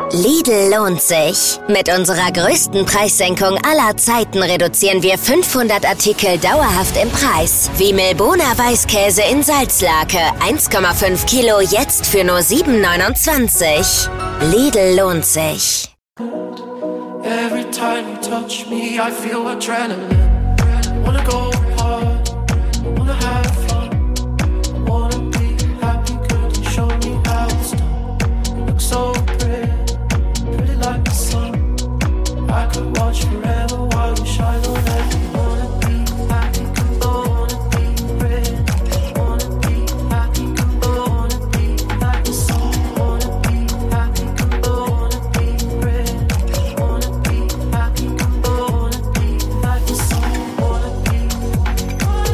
Lidl lohnt sich. Mit unserer größten Preissenkung aller Zeiten reduzieren wir 500 Artikel dauerhaft im Preis. Wie Milboner Weißkäse in Salzlake, 1,5 Kilo jetzt für nur 7,29. Lidl lohnt sich. Every time you touch me, I feel adrenaline. Wanna go hard, wanna have fun, wanna be happy, could you show me how it's done? You look so pretty like the sun. I could watch forever while you shine on every. Wanna be happy, wanna be pretty, wanna be happy, wanna be like the sun. Wanna be happy, wanna be pretty, wanna be happy, wanna be like the sun. Wanna be, wanna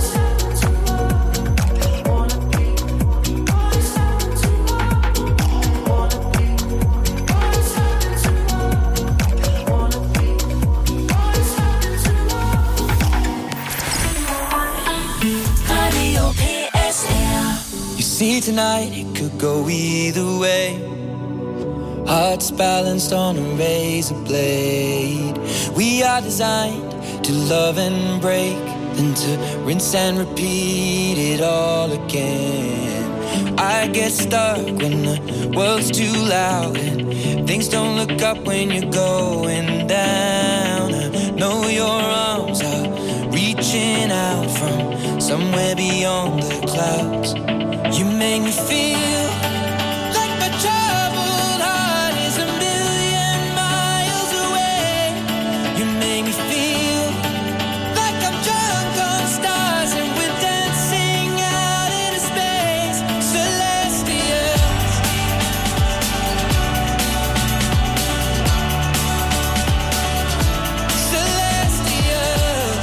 be, See tonight, it could go either way. Hearts balanced on a razor blade. We are designed to love and break, then to rinse and repeat it all again. I get stuck when the world's too loud and things don't look up when you're going down. I know your arms are reaching out from somewhere beyond the clouds. You make me feel like my troubled heart is a million miles away. You make me feel like I'm drunk on stars and we're dancing out into space. Celestial. Celestial.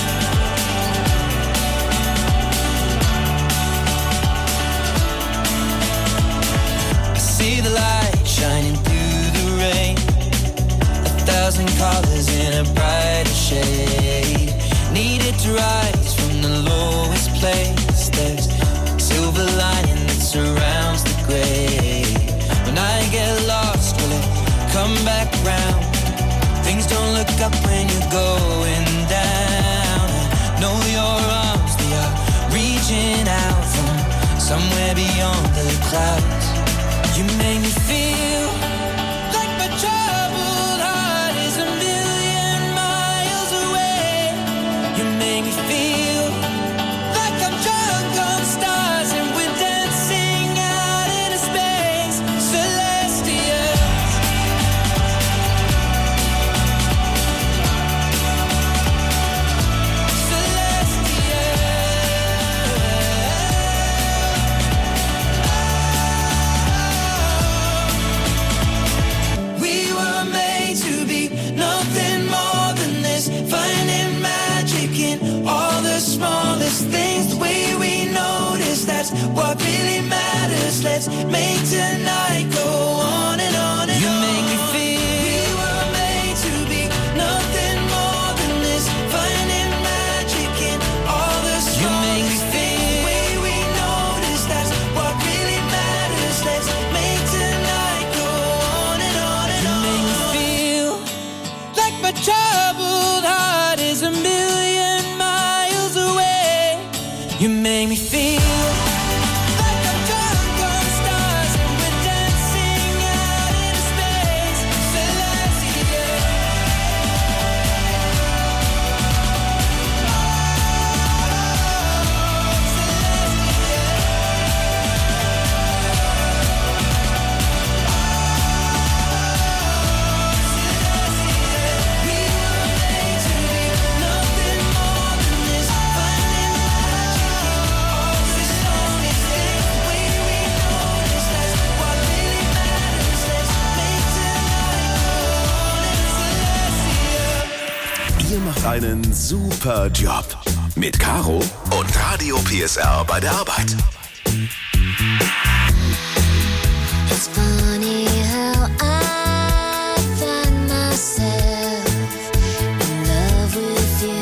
See the light shining through the rain, 1,000 colors in a brighter shade. Needed to rise from the lowest place. There's a silver lining that surrounds the gray. When I get lost, will it come back round? Things don't look up when you're going down. I know your arms, they are reaching out from somewhere beyond the clouds. You make me feel like my troubled heart is a million miles away. You make me feel like I'm drunk on stars and we're dancing out into space. Celestials. We were made to be nothing more than this, finding magic in all the smallest things. The way we notice, that's what really matters. Let's make tonight go on and on and on. You make me feel we were made to be nothing more than this, finding magic in all the smallest things. The way we notice, that's what really matters. Let's make tonight go on and on and on. You make me feel like my troubled heart is a million miles away. You make me feel like I'm drunk on stars and we're dancing out into space. Celestial. We were made to be nothing more than this, finding magic in all the smallest things. The way we notice, that's what really matters. Let's make tonight go on and celestial. Ihr macht einen super Job. Mit Caro und Radio PSR bei der Arbeit. It's funny how I find myself in love with you.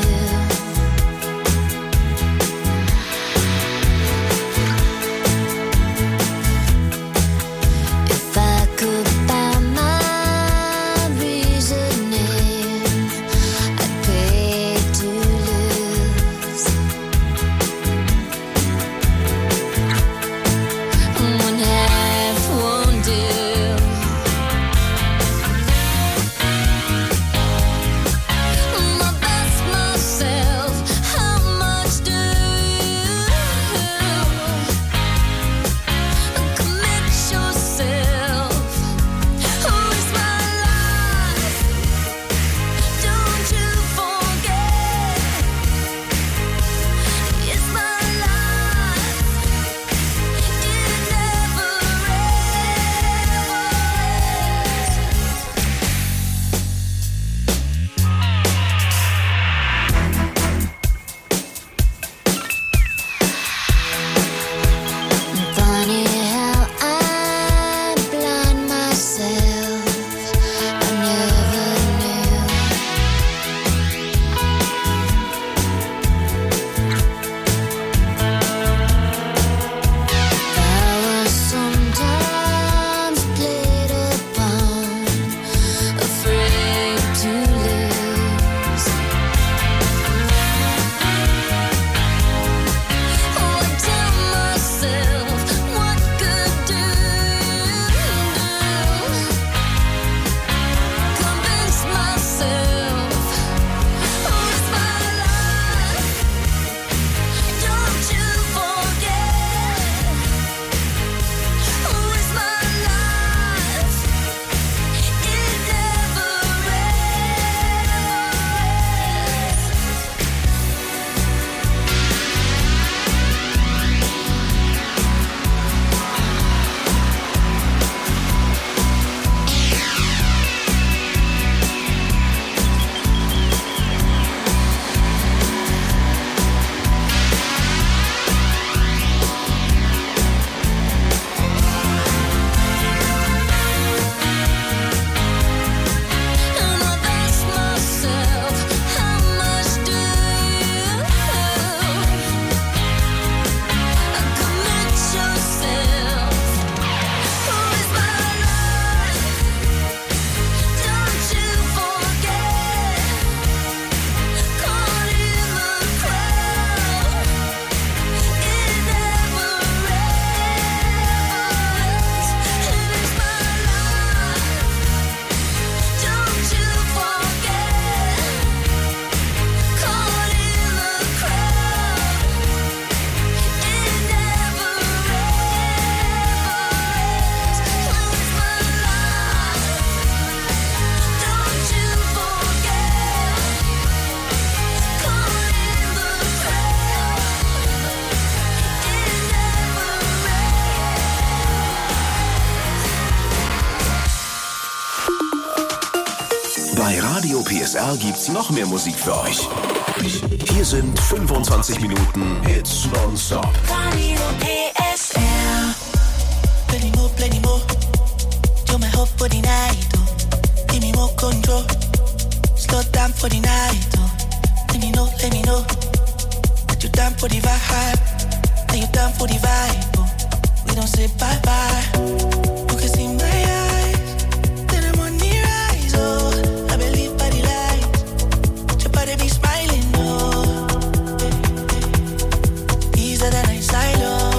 If I could buy my PSR gibt's noch mehr Musik für euch. Hier sind 25 Minuten Hits nonstop. Radio PSR. Plenty more. You're my hope for the night, oh. Give me more control. Slow down for the night, oh. Let me know. That you're down for the vibe. That you're down for the vibe, oh. We don't say bye-bye. You can see my eyes. Then I'm on the rise, oh. I believe by the light. Your body be smiling, oh. These are the nights I love.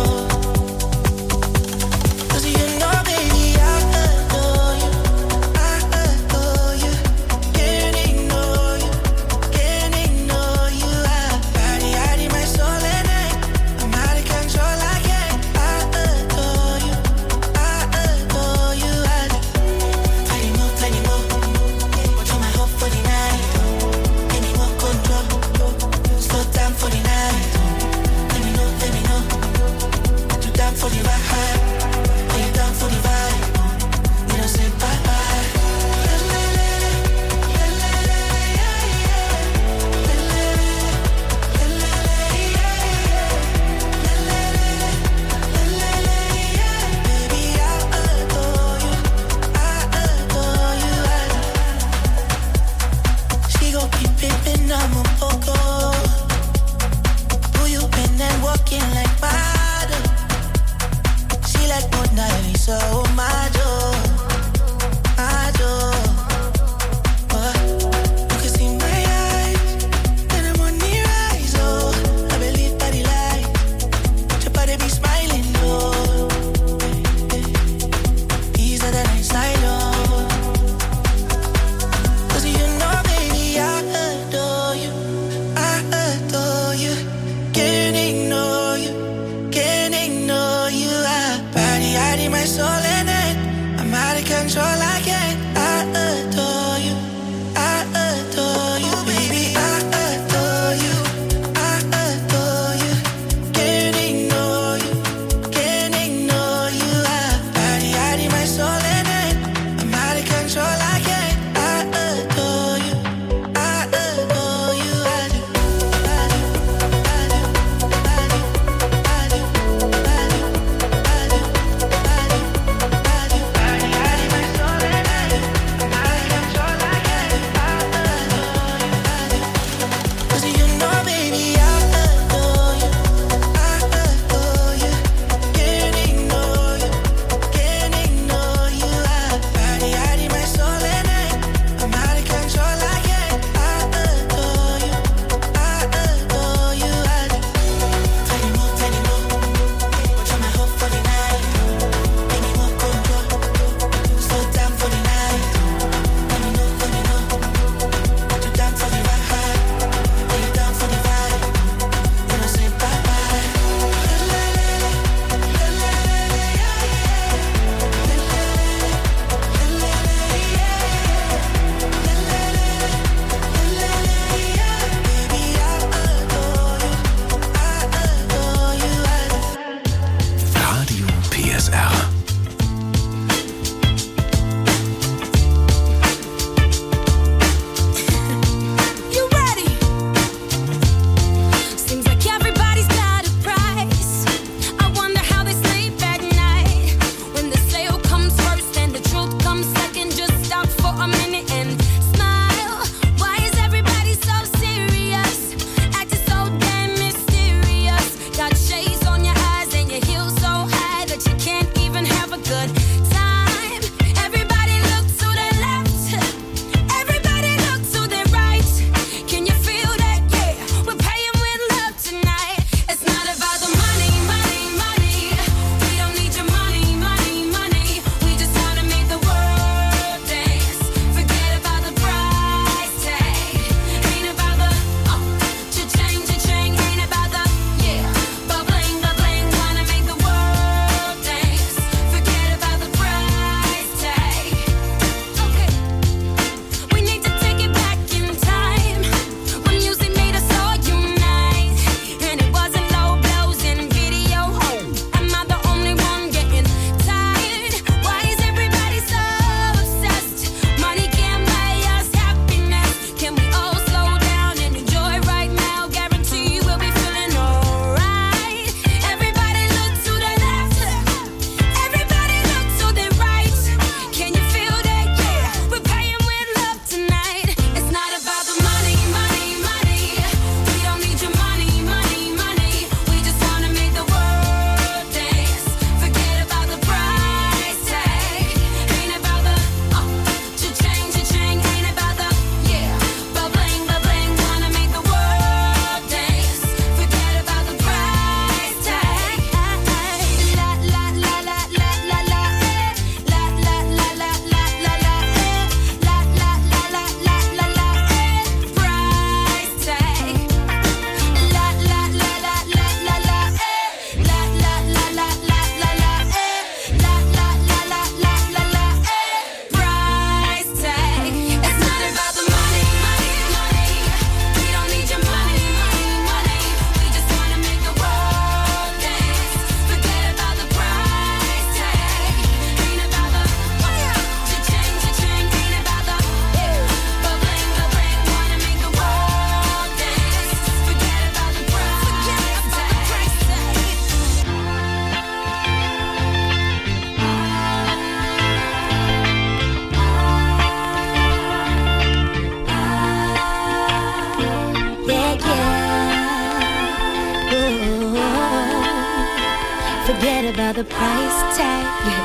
forget about the price tag.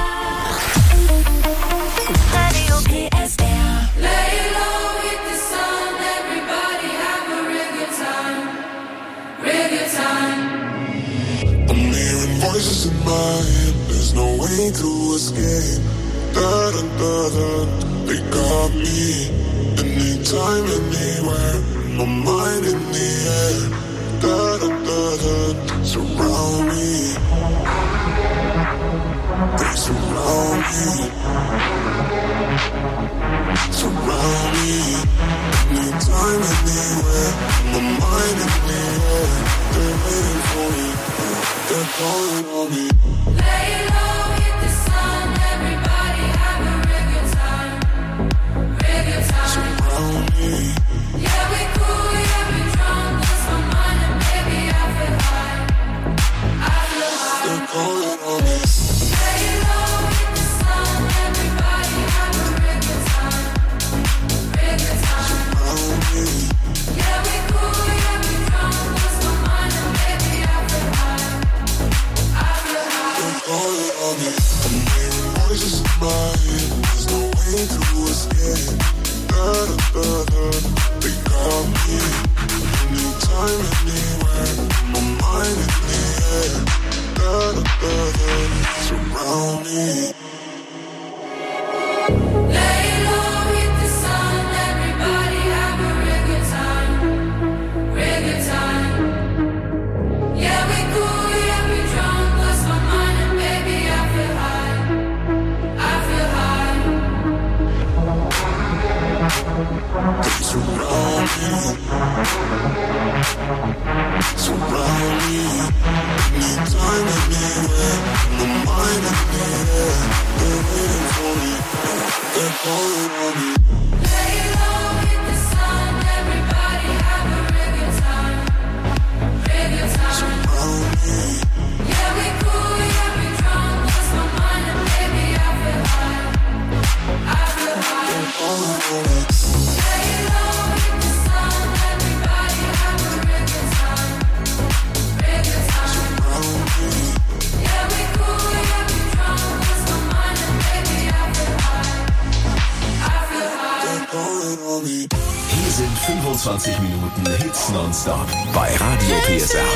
Radio PSR. Lay low, hit the sun, everybody have a real good time. Real good time. I'm hearing voices in my head, there's no way to escape. Da-da-da-da, they got me. Anytime, anywhere, my mind in the air. Da-da-da-da, surround me. They surround me. Surround me. Anytime, anywhere, my mind in the air. They're waiting for me. They're calling on me. Lay low, hit the sun, everybody have a real good time. Real good time. Surround me. Yeah, we cool, yeah, we drunk, lost my mind and baby I feel high. I feel high. They're calling on me. Lay low, hit the sun, everybody have a real good time. Real good time. Surround me. Yeah, we cool, yeah, we drunk, lost my mind and baby I feel high. I feel high. They're calling on me. I'm hearing voices in my head. There's no way to escape. Da-da-da-da, they got me. Anytime, anywhere, my mind in the air. Da-da-da-da, surround me. Lay low, hit the sun, everybody have a real good time. Real good time. Yeah, we cool, yeah, we drunk, lost my mind and baby I feel high. I feel high. They surround me. Surround me. Anytime, anywhere, my mind in the air. They're waiting for me. They're calling on me. Lay low, hit the sun, everybody have a real good time. Real good time. Surround me. Yeah, we cool, yeah, we drunk, lost my mind and baby I feel high. I feel high. They're calling on me. Lay low, hit the sun, everybody have a real good time. Real good time. Surround me. Yeah, we cool, yeah, we drunk, lost my mind and baby I feel high. I feel high. They're calling on me. Hier sind 25 Minuten Hits nonstop bei Radio PSR.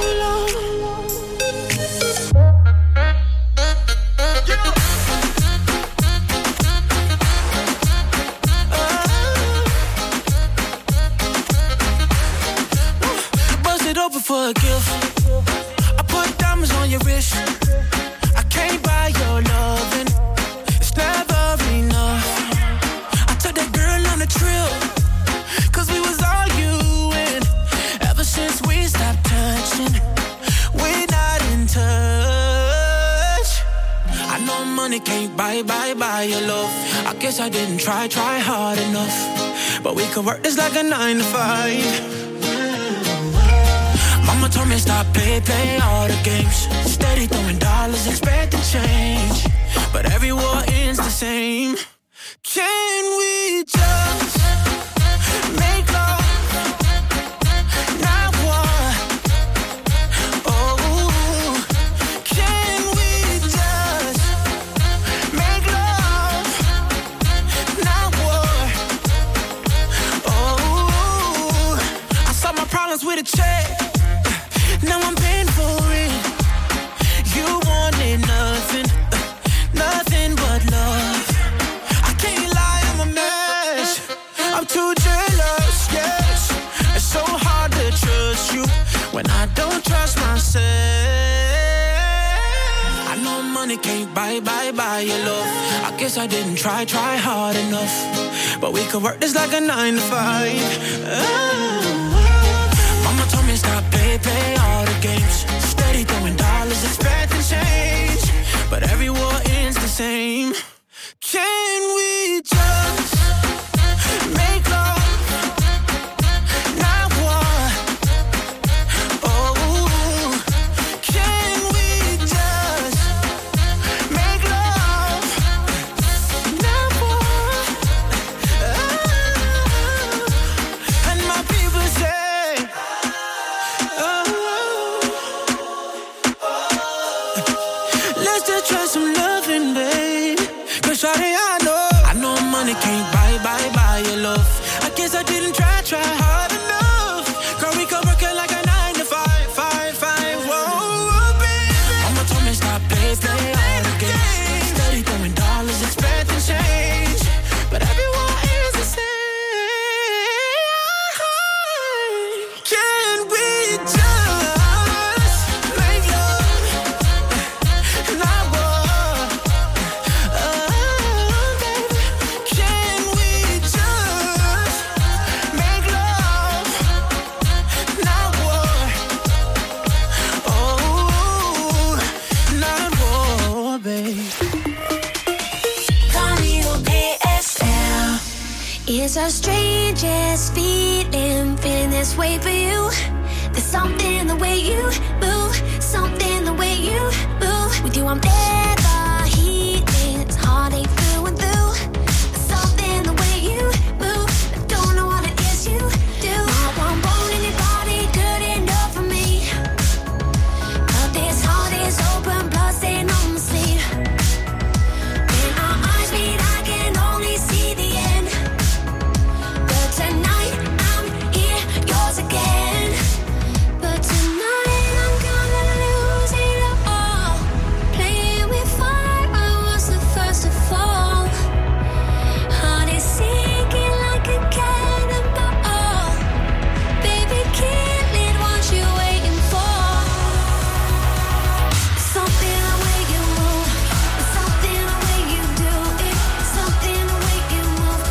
Bust it open for a gift. I put diamonds on your wrist. I can't buy your loving. It's never enough. I took that girl on a trip. Cause we was arguing. Ever since we stopped touching, we're not in touch. I know money can't buy your love. I guess I didn't try hard enough. But we could work this like a 9 to 5. Mama told me stop play all the games. Steady throwing dollars, expecting change. But every war ends the same. Can we just make love, not war? Oh, can we just make love, not war? Oh, I solved my problems with a check. Now I'm paying for it. You wanted nothing, nothing but love. I can't lie, I'm a mess. I'm too jealous, yes. It's so hard to trust you when I don't trust myself. I know money can't buy your love. I guess I didn't try hard enough. But we could work this like a 9 to 5. Mama told me stop play all the games. Steady throwing dollars, expecting change. But every war ends the same. Can we just make love, not war? Oh, can we just make love, not war? Oh, and my people can't buy your love. I guess I didn't try hard enough. Girl, we could work it like a 9 to 5. Whoa, baby. Mama told me stop play all the games. Steady throwing dollars, expecting change, but everyone is the same. Can we just make love and not war? Baby, can we just make love, not war? Oh, not war, babe. Radio PSL. It's our strangest feeling this way for you. There's something the way you move, something the way you move. With you I'm never healing, it's heartache through and through. There's something the way you move, I don't know what it is you do. Not one bone in your body good enough for me, but this heart is open, blood stain on the sleeve. When our eyes meet I can only see the end, but tonight I'm here, yours again. But tonight I'm gonna lose it all. Playing with fire, I was the first to fall. Heart is sinking like a cannonball. Baby, kill it, what you waiting for? Something the way you move, something the way you do it, something the way you move.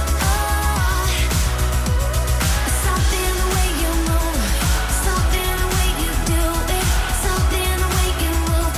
Something the way you move, something the way you do it, something the way you move.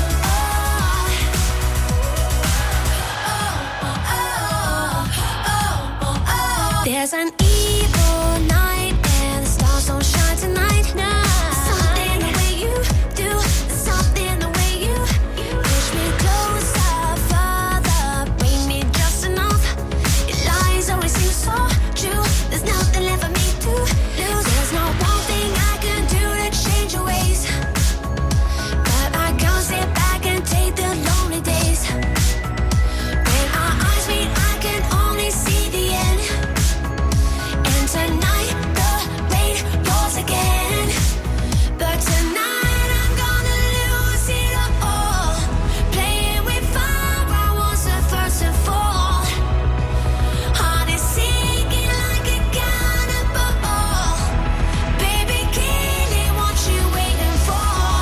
There's an evil night and the stars don't shine tonight. Something the way you do, something the way you push me closer, further, bring me just enough. Your lies always seem so true. There's nothing left for me to lose. There's not one thing I can do to change your ways, but I can't sit back and take the lonely days. When our eyes meet, I can only see the end. And tonight the rain pours again. But tonight I'm gonna lose it all. Playing with fire, I was the first to fall. Heart is sinking like a cannonball. Baby, kill it, what you waiting for?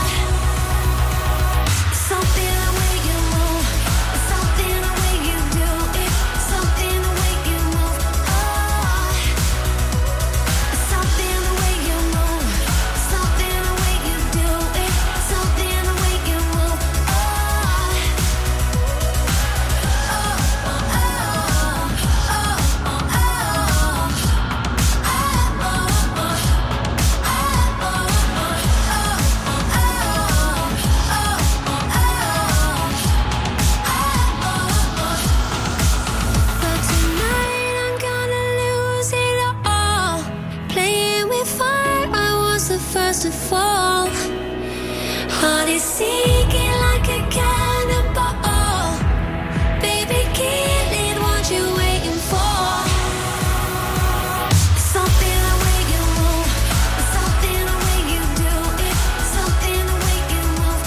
Something the way you move, something the way you do it, something the way you move. Something the way you move, something the way you do it, something the way you move. But tonight I'm gonna lose it all. Playing with fire, I was the first to fall. Heart is sinking like a cannonball. Baby, kill it, what you waiting for? Something the way you move, something the way you do it, something the way you move.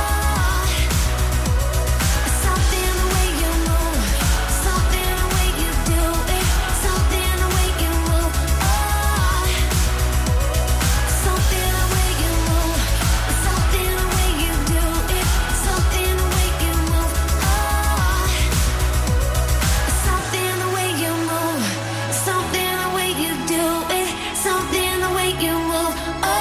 Something the way you move, something the way you do it, something the way you move. Something the way you move, something the way you do it, something the way you move. Something the way you move, something the way you do it, something the way you move.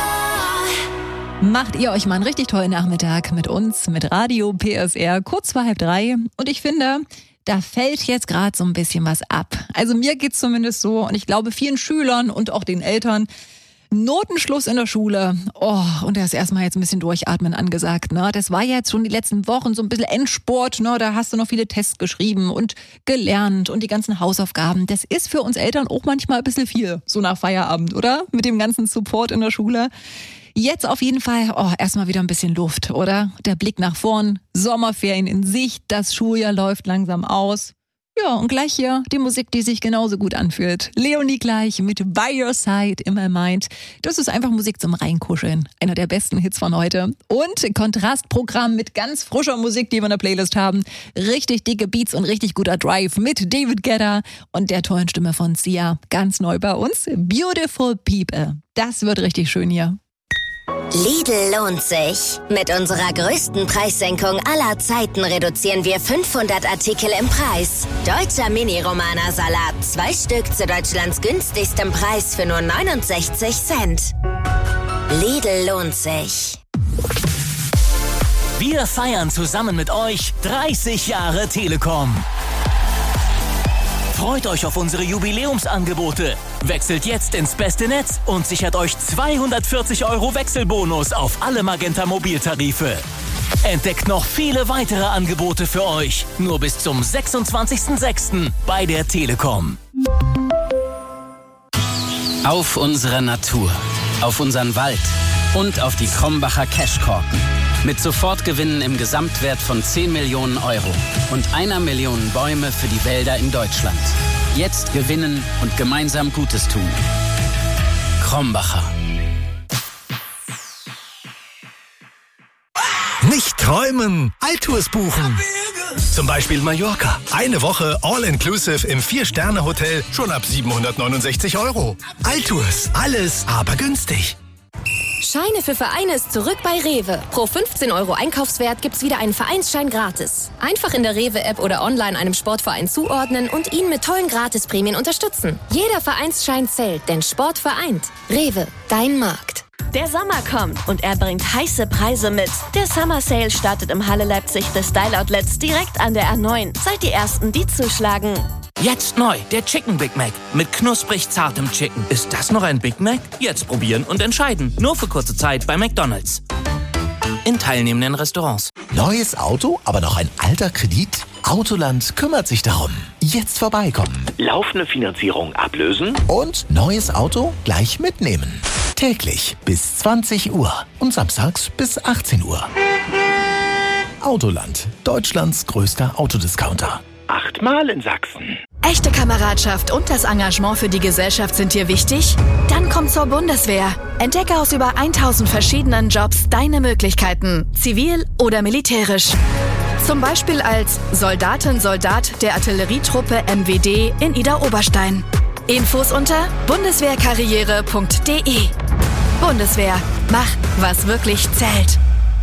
Macht ihr euch mal einen richtig tollen Nachmittag mit uns, mit Radio PSR, kurz vor 2:30. Und ich finde, da fällt jetzt gerade so ein bisschen was ab. Also mir geht's zumindest so und ich glaube vielen Schülern und auch den Eltern. Notenschluss in der Schule. Oh, und da ist erstmal jetzt ein bisschen Durchatmen angesagt, ne? Das war jetzt schon die letzten Wochen so ein bisschen Endspurt, ne? Da hast du noch viele Tests geschrieben und gelernt und die ganzen Hausaufgaben. Das ist für uns Eltern auch manchmal ein bisschen viel, so nach Feierabend, oder? Mit dem ganzen Support in der Schule. Jetzt auf jeden Fall, erstmal wieder ein bisschen Luft, oder? Der Blick nach vorn, Sommerferien in Sicht, das Schuljahr läuft langsam aus. Ja, und gleich hier die Musik, die sich genauso gut anfühlt. Leonie gleich mit By Your Side in My Mind. Das ist einfach Musik zum Reinkuscheln. Einer der besten Hits von heute. Und Kontrastprogramm mit ganz frischer Musik, die wir in der Playlist haben. Richtig dicke Beats und richtig guter Drive mit David Guetta und der tollen Stimme von Sia. Ganz neu bei uns. Beautiful People. Das wird richtig schön hier. Lidl lohnt sich. Mit unserer größten Preissenkung aller Zeiten reduzieren wir 500 Artikel im Preis. Deutscher Mini-Romana-Salat. 2 Stück zu Deutschlands günstigstem Preis für nur 69 Cent. Lidl lohnt sich. Wir feiern zusammen mit euch 30 Jahre Telekom. Freut euch auf unsere Jubiläumsangebote. Wechselt jetzt ins beste Netz und sichert euch 240 € Wechselbonus auf alle Magenta Mobiltarife. Entdeckt noch viele weitere Angebote für euch. Nur bis zum 26.06. bei der Telekom. Auf unsere Natur, auf unseren Wald und auf die Krombacher Cashkorken. Mit Sofortgewinnen im Gesamtwert von 10 Millionen € und 1 Million Bäume für die Wälder in Deutschland. Jetzt gewinnen und gemeinsam Gutes tun. Krombacher. Nicht träumen, Altours buchen. Zum Beispiel Mallorca. Eine Woche All-Inclusive im 4-Sterne-Hotel schon ab 769 €. Altours, alles aber günstig. Scheine für Vereine ist zurück bei Rewe. Pro 15 € Einkaufswert gibt's wieder einen Vereinsschein gratis. Einfach in der Rewe-App oder online einem Sportverein zuordnen und ihn mit tollen Gratisprämien unterstützen. Jeder Vereinsschein zählt, denn Sport vereint. Rewe, dein Markt. Der Sommer kommt und er bringt heiße Preise mit. Der Summer Sale startet im Halle Leipzig des Style Outlets direkt an der A9. Seid die Ersten, die zuschlagen. Jetzt neu, der Chicken Big Mac mit knusprig zartem Chicken. Ist das noch ein Big Mac? Jetzt probieren und entscheiden. Nur für kurze Zeit bei McDonald's. In teilnehmenden Restaurants. Neues Auto, aber noch ein alter Kredit? Autoland kümmert sich darum. Jetzt vorbeikommen. Laufende Finanzierung ablösen. Und neues Auto gleich mitnehmen. Täglich bis 20 Uhr und samstags bis 18 Uhr. Autoland, Deutschlands größter Autodiscounter. 8-mal in Sachsen. Echte Kameradschaft und das Engagement für die Gesellschaft sind dir wichtig? Dann komm zur Bundeswehr. Entdecke aus über 1000 verschiedenen Jobs deine Möglichkeiten, zivil oder militärisch. Zum Beispiel als Soldatin, Soldat der Artillerietruppe MWD in Idar-Oberstein. Infos unter bundeswehrkarriere.de. Bundeswehr, mach, was wirklich zählt.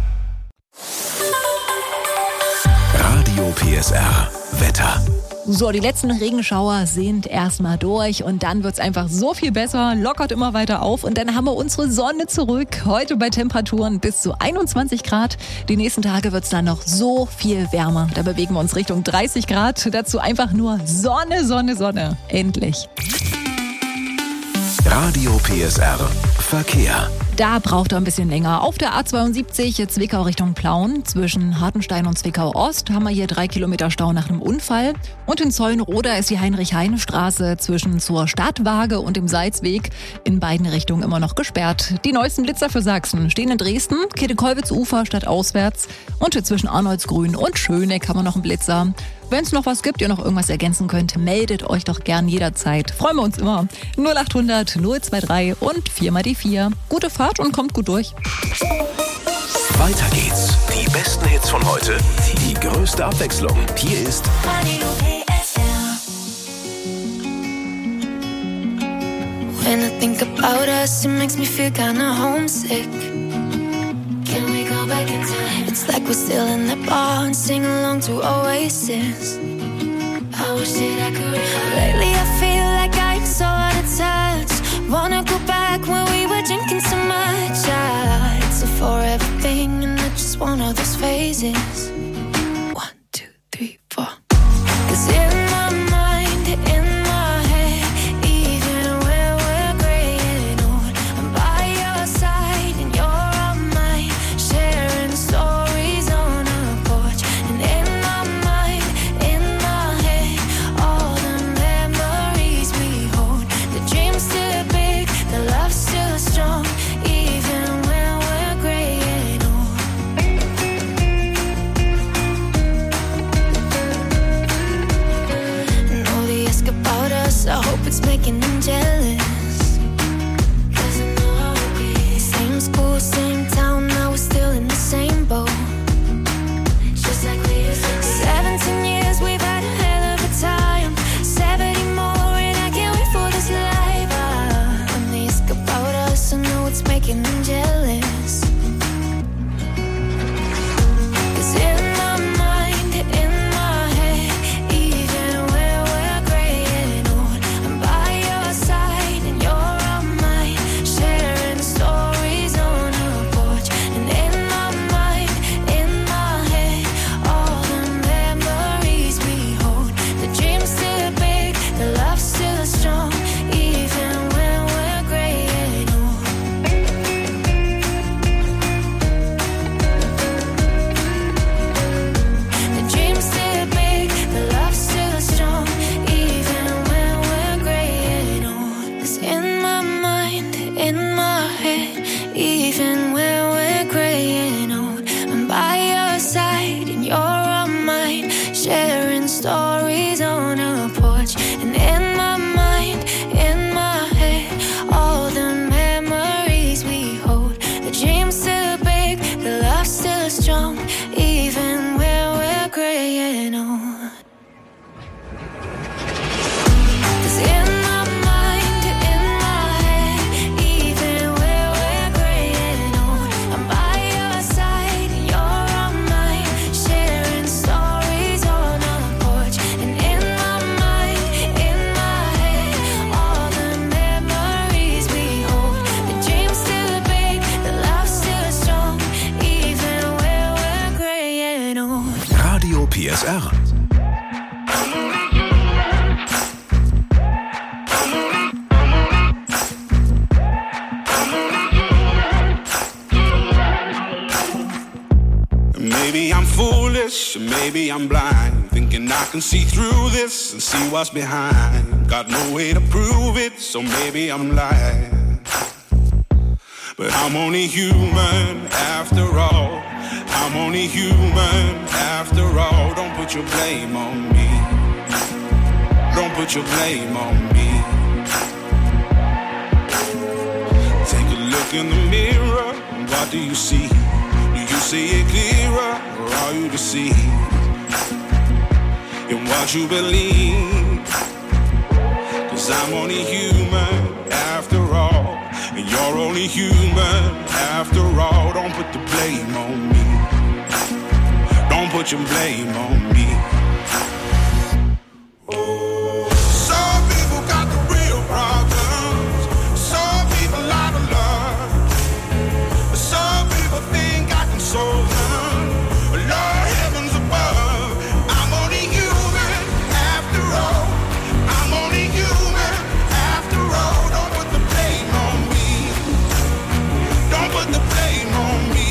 Radio PSR Wetter. So, die letzten Regenschauer sind erstmal durch und dann wird's einfach so viel besser, lockert immer weiter auf und dann haben wir unsere Sonne zurück. Heute bei Temperaturen bis zu 21 Grad. Die nächsten Tage wird's dann noch so viel wärmer. Da bewegen wir uns Richtung 30 Grad. Dazu einfach nur Sonne, Sonne, Sonne. Endlich. Radio PSR Verkehr. Da braucht er ein bisschen länger. Auf der A72 Zwickau Richtung Plauen zwischen Hartenstein und Zwickau Ost haben wir hier 3 Kilometer Stau nach einem Unfall. Und in Zeulenroda ist die Heinrich-Heine-Straße zwischen zur Stadtwaage und dem Salzweg in beiden Richtungen immer noch gesperrt. Die neuesten Blitzer für Sachsen stehen in Dresden, Käthe-Kollwitz-Ufer stadtauswärts und zwischen Arnoldsgrün und Schöneck haben wir noch einen Blitzer. Wenn es noch was gibt, ihr noch irgendwas ergänzen könnt, meldet euch doch gern jederzeit. Freuen wir uns immer. 0800 023 und 4x4. Gute Fahrt und kommt gut durch. Weiter geht's. Die besten Hits von heute, die größte Abwechslung. Hier ist Radio PSR. When I think about us, it makes me feel kinda homesick. Can we go back in time? It's like we're still in that bar and sing along to Oasis. I wish that I could. Lately I feel like I'm so out of touch. Wanna go back when we were drinking so much. It's a forever thing and it's just one of those phases. 1, 2, 3, 4. 'Cause in my mind, in my head, even when we're graying old, I'm by your side and you're on mine, sharing stories on a porch. And in my mind, in my head, all the memories we hold. The dream's still big, the love's still strong, even when we're graying old. jealous. 'Cause in my mind, in my head, even where we're gray and old, I'm by your side and you're on mine, sharing stories on a porch. And in my mind, in my head, all the memories we hold. The dream's still big, the love's still strong, even when we're gray and old. The dream's still big, the love's still strong, even when we're gray and old. 'Cause in my mind, in my head, even when we're gray and old, I'm by your side and you're on mine, sharing stories on a porch. And in my mind, in my head, all the memories we hold. The dream's still big, the love's still strong, even when we're gray and old. 'Cause in my mind, in my head, even when we're gray and old, I'm by your side and you're on mine, sharing stories on a porch. And in my mind, in my head, all the memories we hold. The dream's still big, the love's still strong, even when we're gray and old. Radio PSR. Maybe I'm foolish, maybe I'm blind, thinking I can see through this and see what's behind. Got no way to prove it, so maybe I'm lying. But I'm only human after all. I'm only human after all. Don't put your blame on me. Don't put your blame on me. Take a look in the mirror, what do you see? Do you see it clearer, or are you deceived in what you believe? 'Cause I'm only human after all, and you're only human after all. Don't put the blame on me. Don't put your blame on me. Some people got the real problems. Some people out of love. Some people think I can solve them. Lord, heavens above, I'm only human after all. I'm only human after all. Don't put the blame on me. Don't put the blame on me.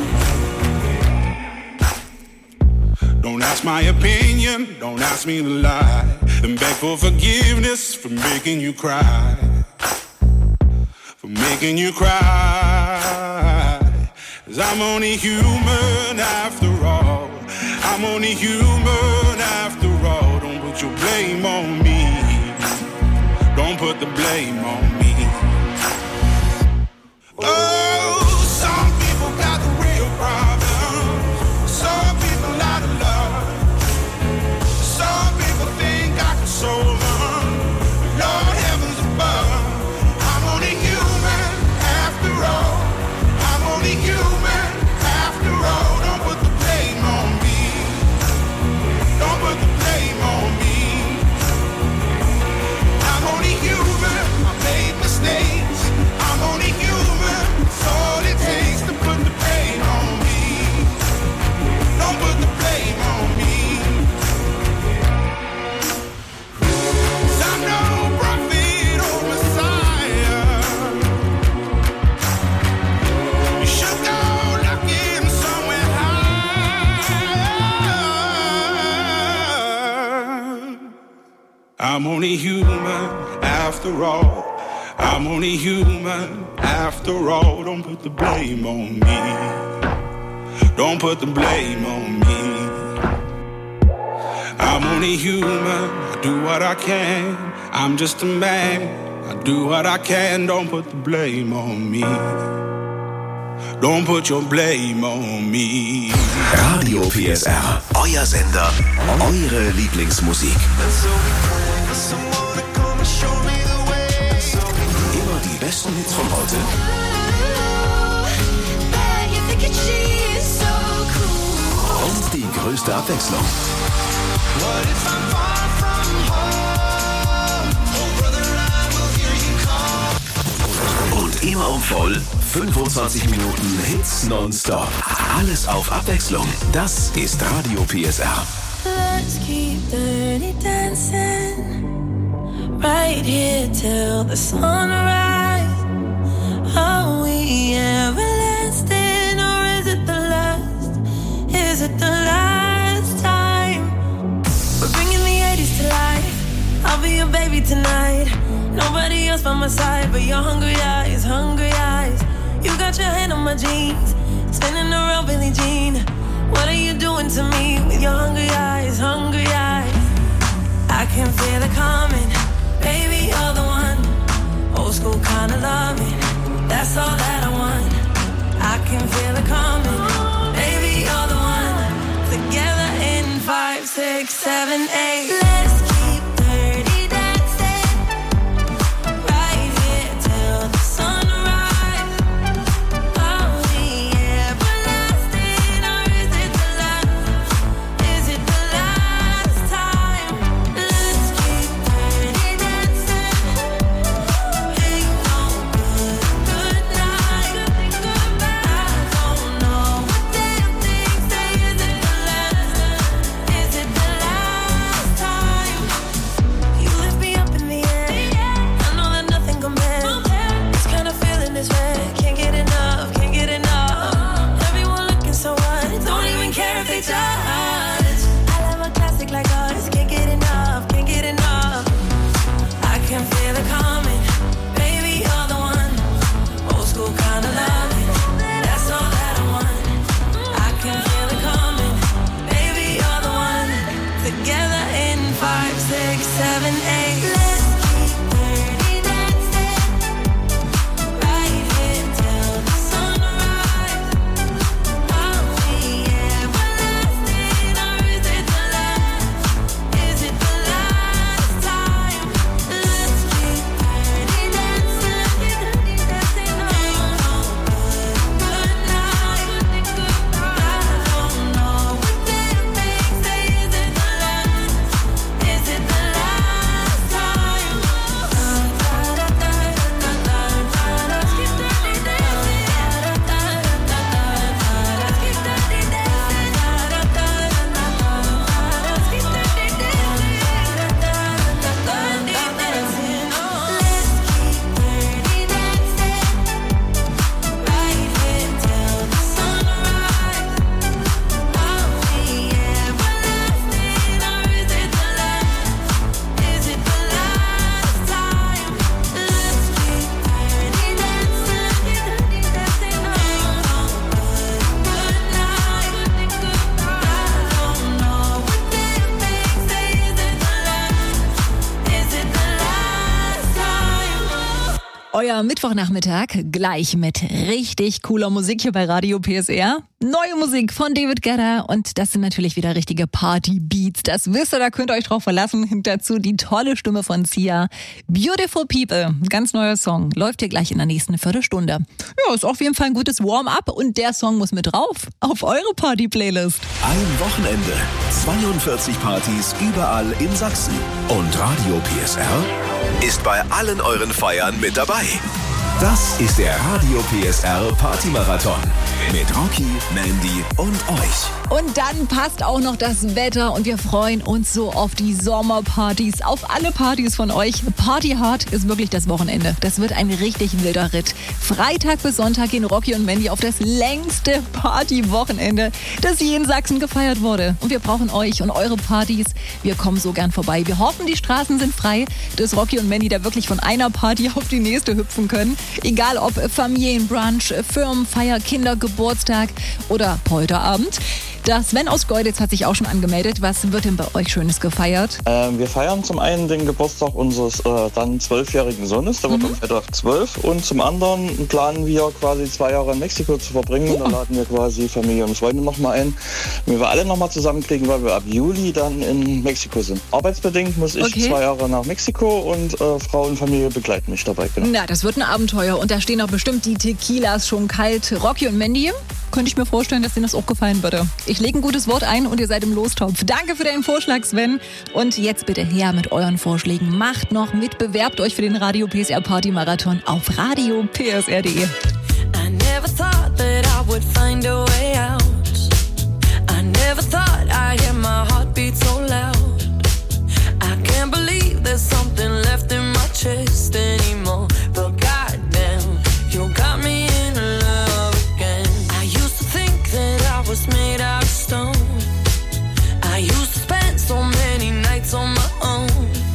Don't ask my opinion, don't ask me to lie, and beg for forgiveness for making you cry. For making you cry. 'Cause I'm only human after all. I'm only human after all. Don't put your blame on me. Don't put the blame on me. Oh, some people got the real problems. Some people out of love. Some people think I can solve them. Lord, heavens above, I'm only human after all. I'm only human after all. Don't put the blame on me. Don't put the blame on me. I'm only human. I made mistakes. I'm only human. It's all it takes to put the blame on me. Don't put the blame on me. 'Cause I'm no prophet or Messiah. You should go looking somewhere high. I'm only human after all. I'm only human after all. Don't put the blame on me. Don't put the blame on me. I'm only human. I do what I can. I'm just a man. I do what I can. Don't put the blame on me. Don't put your blame on me. Radio PSR, euer Sender, eure Lieblingsmusik. Immer die besten Hits von heute größte Abwechslung. What if I'm far from home? Oh brother, I will hear you call. Und immer um voll 25 Minuten Hits nonstop. Alles auf Abwechslung. Das ist Radio PSR. Let's keep dirty dancing right here till the sunrise. Are we everlasting or is it the last? Is it the last time? We're bringing the 80s to life. I'll be your baby tonight. Nobody else by my side but your hungry eyes, hungry eyes. You got your hand on my jeans, spinning around Billie Jean. What are you doing to me with your hungry eyes, hungry eyes? I can feel it coming, baby, you're the one. Old school kind of loving, that's all that I want. I can feel it coming, baby, you're the one. Together in 5, 6, 7, 8. Let's keep dirty dancing right here till the sunrise. Are we everlasting or is it the last? Is it the last time? Let's keep dirty dancing. Ain't no good night. I don't know what damn things say. Is it the last? Is it the last time? You lift me up in the air. I know that nothing compares. This kind of feeling is rare. Can't get enough, can't get enough. Everyone looking so what? Don't even care if they judge. I love a classic like ours. Can't get enough, can't get enough. I can feel it coming, baby, you're the one. Old school kind of loving, that's all that I want. I can feel it coming, baby, you're the one. Together in 5, 6, 7, 8. Let's keep dirty dancing right here till the sunrise. Are we everlasting or is it the last? Is it the last time? Let's keep dirty dancing. Ain't no good night. I don't know what damn things say. Is it the last? Is it the last time? Let's keep dirty dancing. Let's keep dirty dancing. Let's keep dirty dancing. Let's keep dirty dancing right here till the sunrise. Are we everlasting or is it the last? Is it the last time? Let's keep dirty dancing. Ain't no good night. I don't know what damn things say. Is it the last? Is it the last time? Euer Mittwochnachmittag gleich mit richtig cooler Musik hier bei Radio PSR. Neue Musik von David Guetta und das sind natürlich wieder richtige Party-Beats. Das wisst ihr, da könnt ihr euch drauf verlassen. Und dazu die tolle Stimme von Sia. Beautiful People, ganz neuer Song, läuft hier gleich in der nächsten Viertelstunde. Ja, ist auf jeden Fall ein gutes Warm-up und der Song muss mit drauf auf eure Party-Playlist. Ein Wochenende, 42 Partys überall in Sachsen. Und Radio PSR ist bei allen euren Feiern mit dabei. Das ist der Radio PSR Partymarathon mit Rocky, Mandy und euch. Und dann passt auch noch das Wetter und wir freuen uns so auf die Sommerpartys, auf alle Partys von euch. Party Hard ist wirklich das Wochenende. Das wird ein richtig wilder Ritt. Freitag bis Sonntag gehen Rocky und Mandy auf das längste Partywochenende, das je in Sachsen gefeiert wurde. Und wir brauchen euch und eure Partys. Wir kommen so gern vorbei. Wir hoffen, die Straßen sind frei, dass Rocky und Mandy da wirklich von einer Party auf die nächste hüpfen können. Egal ob Familienbrunch, Firmenfeier, Kindergeburtstag oder Polterabend. Der Sven aus Golditz hat sich auch schon angemeldet. Was wird denn bei euch Schönes gefeiert? Wir feiern zum einen den Geburtstag unseres dann 12-jährigen Sohnes, der wird am Freitag 12. Und zum anderen planen wir quasi 2 Jahre in Mexiko zu verbringen. Und da laden wir quasi Familie und Freunde nochmal ein, wenn wir alle nochmal zusammenkriegen, weil wir ab Juli dann in Mexiko sind. Arbeitsbedingt muss ich 2 Jahre nach Mexiko und Frau und Familie begleiten mich dabei. Genau. Na, das wird ein Abenteuer und da stehen auch bestimmt die Tequilas schon kalt. Rocky und Mandy, könnte ich mir vorstellen, dass Ihnen das auch gefallen würde. Ich lege ein gutes Wort ein und ihr seid im Lostopf. Danke für deinen Vorschlag, Sven. Und jetzt bitte her mit euren Vorschlägen. Macht noch mit, bewerbt euch für den Radio PSR Party Marathon auf radiopsr.de. I never thought that I would find a way out. I never thought I'd hear my heartbeat so loud. I can't believe there's something left in my chest anymore. But goddamn, you got me in love again. I used to think that I was made out of stone. I used to spend so many nights on my own.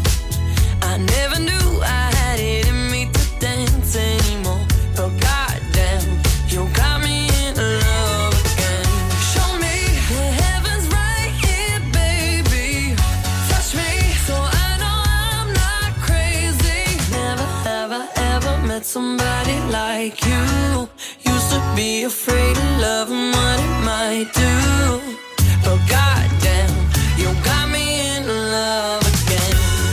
I never knew I had it in me to dance anymore. But goddamn, you got me in love again. Show me the heavens right here, baby. Touch me so I know I'm not crazy. Never have I ever met somebody like you. Used to be afraid of love and what it might do. But goddamn, you got me in love again.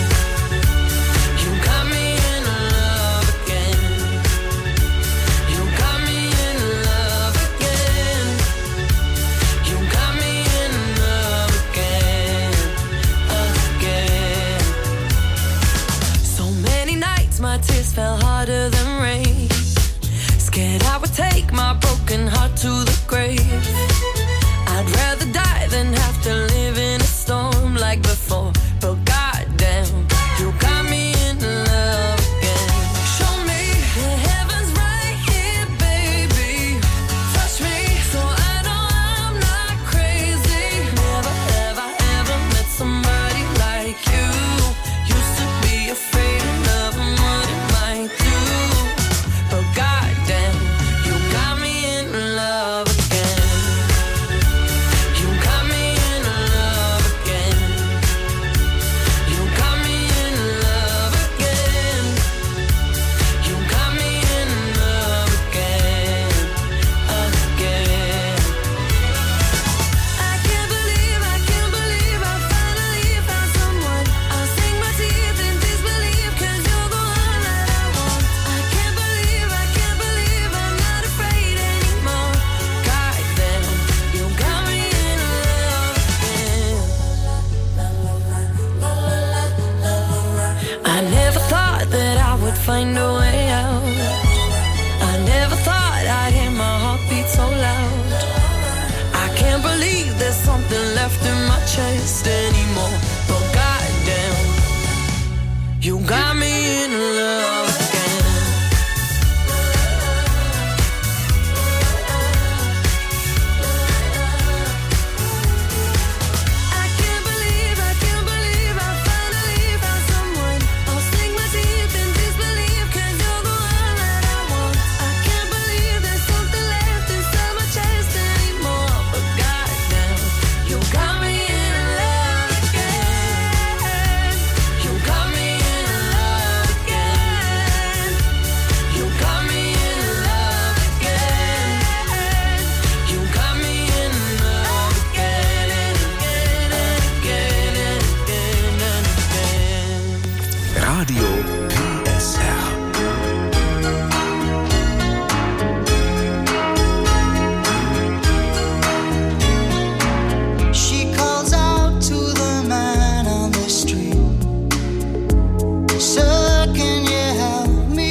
You got me in love again. You got me in love again. You got me in love again, again. So many nights my tears fell harder than rain. Scared I would take my broken heart to the grave. I'd rather die than have to live in a storm like before. But goddamn, you got me in love again. Show me the heavens right here, baby. Touch me so I know I'm not crazy. Never have I ever met somebody like you. Used to be afraid of love and what it might do. But goddamn, you got me in love again. You got me in love again. You got me in love again. You got me in love again, again. I can't believe I finally found someone. I'll sink my teeth in disbelief 'cause you're the one that I want. I can't believe I'm not afraid anymore. Goddamn, you got me in love again. I never thought that I would find a way out. I never thought I'd hear my heartbeat so loud. I can't believe there's something left in my chest anymore. But goddamn, you got me in love again. I can't believe I finally found someone. I'll sink my teeth in disbelief 'cause you're the one that I want. I can't believe there's something left inside my chest anymore. But goddamn, you got me in love again. You got me in love again. You got me in love again. You got me in love again and again and again and again and again. Radio PSR. She calls out to the man on the street. Sir, can you help me?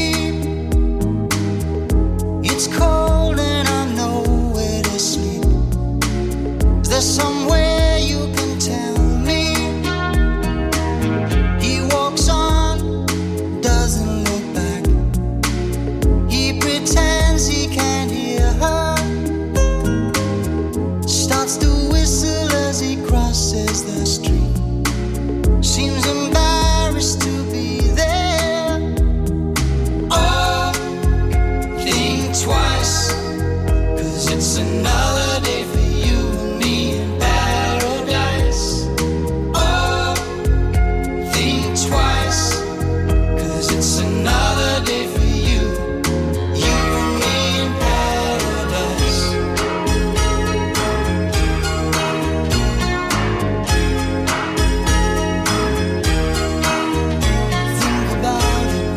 It's cold and I'm nowhere to sleep. Is there somewhere you can tell me? He walks on, doesn't look back. He pretends he can't hear her. Starts to whistle as he crosses the street. Seems embarrassed to be there. Oh, think twice, 'cause it's another day for you and me in paradise. Oh, think twice, 'cause it's another day for you and me in paradise. Think about it.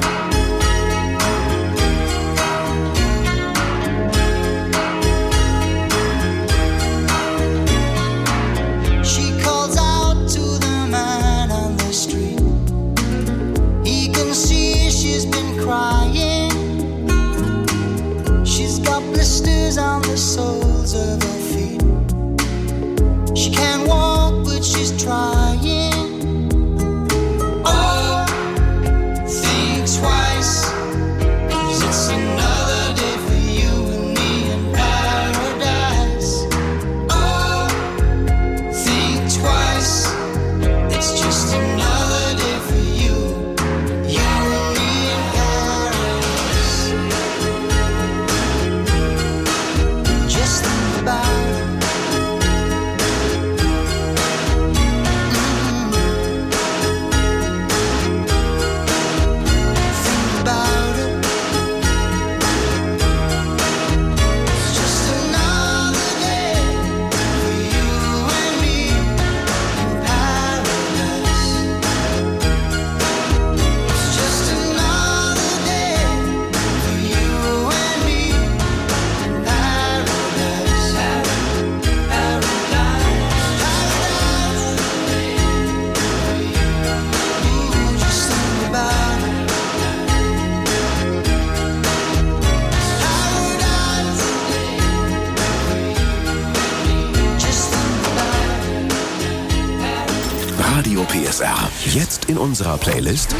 Radio PSR. Jetzt in unserer Playlist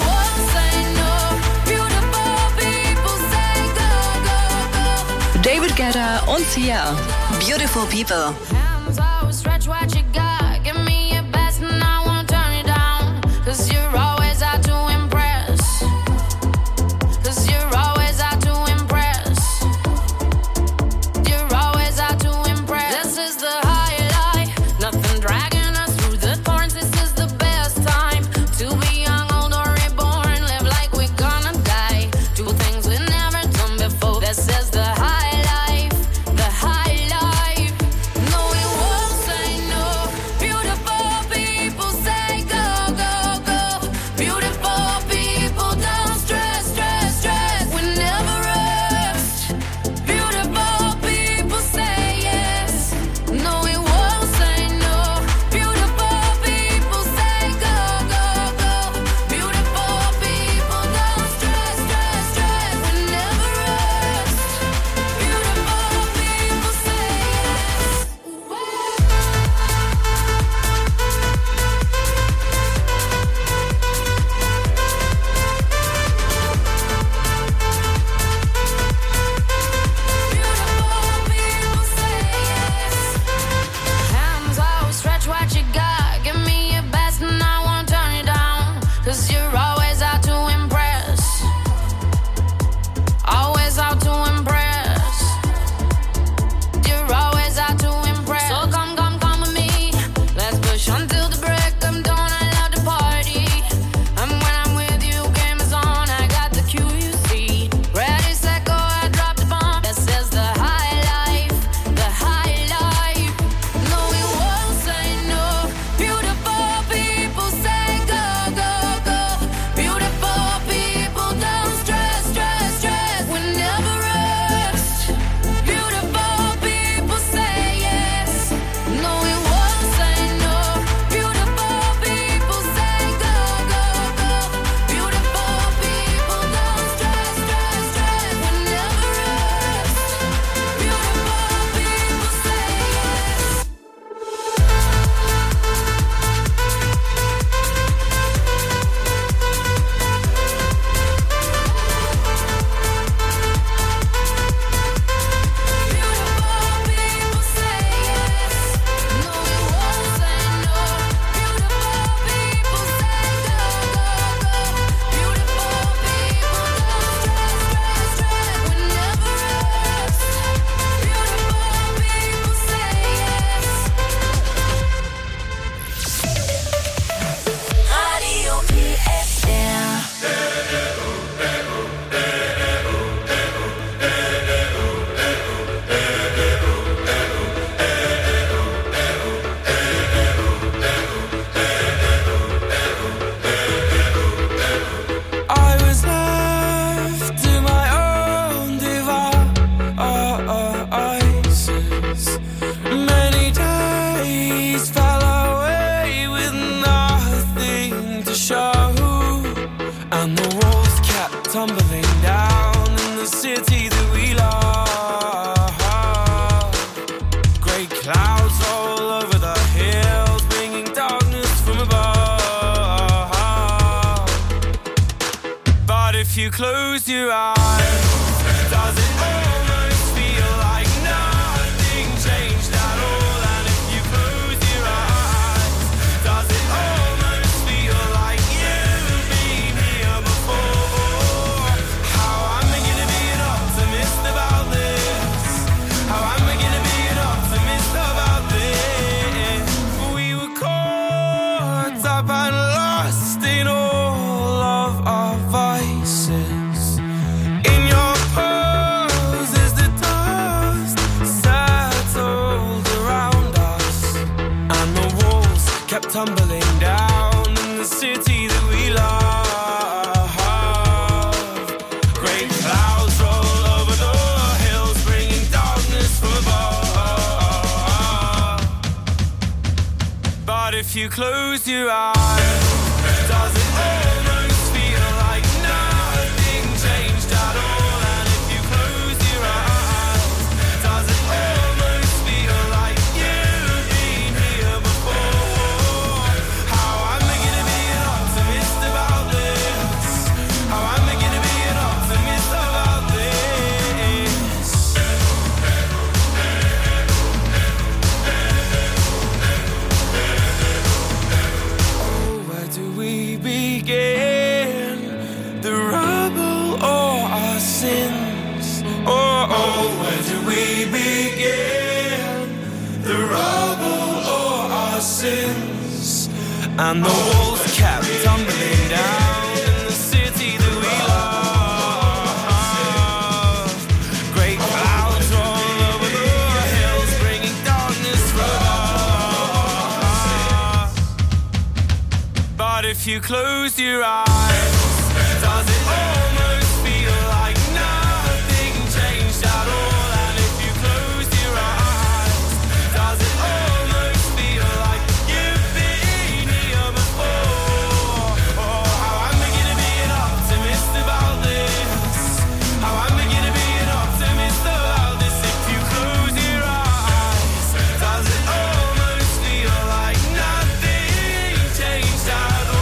David Guetta und Sia. Beautiful People. If you close your eyes, does it almost feel like nothing changed at all? And if you close your eyes, does it almost feel like you've been here before? How begin. The rubble or our sins, and the walls kept tumbling down in the city that we love. Great clouds roll over the hills, bringing darkness from us. But if you close your eyes, does it almost feel like nothing changed at all? And if you close your eyes, does it almost feel like you've been here before? Oh, how am I gonna be an optimist about this? How am I gonna be an optimist about this? If you close your eyes, does it almost feel like nothing changed at all?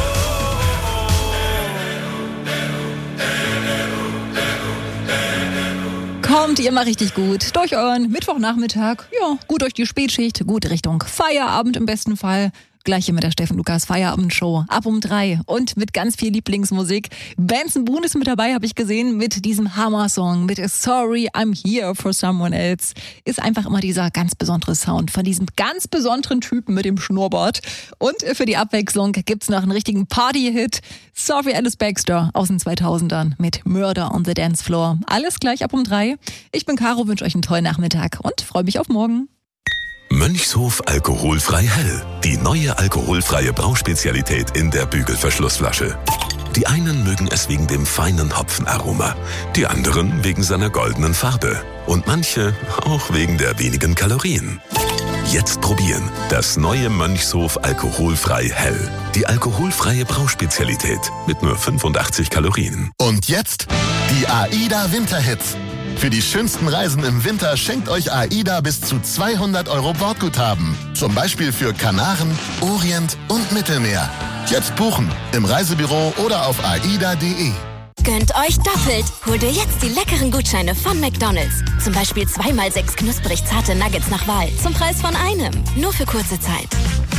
Kommt ihr mal richtig gut durch euren Mittwochnachmittag, ja, gut durch die Spätschicht, gut Richtung Feierabend im besten Fall. Gleich hier mit der Steffen Lukas Feierabendshow ab um 3 und mit ganz viel Lieblingsmusik. Benson Boone ist mit dabei, habe ich gesehen, mit diesem Hammer-Song, mit Sorry, I'm Here for Someone Else. Ist einfach immer dieser ganz besondere Sound von diesem ganz besonderen Typen mit dem Schnurrbart. Und für die Abwechslung gibt's noch einen richtigen Party-Hit. Sorry, Alice Baxter aus den 2000ern mit Murder on the Dance Floor. Alles gleich ab um 3. Ich bin Caro, wünsche euch einen tollen Nachmittag und freue mich auf morgen. Mönchshof Alkoholfrei Hell. Die neue alkoholfreie Brauspezialität in der Bügelverschlussflasche. Die einen mögen es wegen dem feinen Hopfenaroma, die anderen wegen seiner goldenen Farbe und manche auch wegen der wenigen Kalorien. Jetzt probieren das neue Mönchshof Alkoholfrei Hell. Die alkoholfreie Brauspezialität mit nur 85 Kalorien. Und jetzt die AIDA Winterhits. Für die schönsten Reisen im Winter schenkt euch AIDA bis zu 200 € Bordguthaben. Zum Beispiel für Kanaren, Orient und Mittelmeer. Jetzt buchen im Reisebüro oder auf aida.de. Gönnt euch doppelt. Holt ihr jetzt die leckeren Gutscheine von McDonald's. Zum Beispiel 2x6 knusprig zarte Nuggets nach Wahl. Zum Preis von einem. Nur für kurze Zeit.